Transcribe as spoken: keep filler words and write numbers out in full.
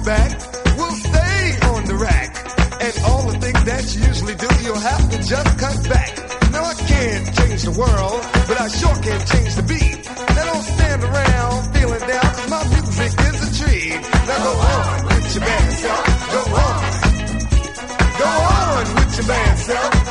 back will stay on the rack. And all the things that you usually do, you'll have to just cut back. Now I can't change the world, but I sure can change the beat. Now don't stand around feeling down, cause my music is a treat. Now go on with your bad self, go on. Go on with your bad self.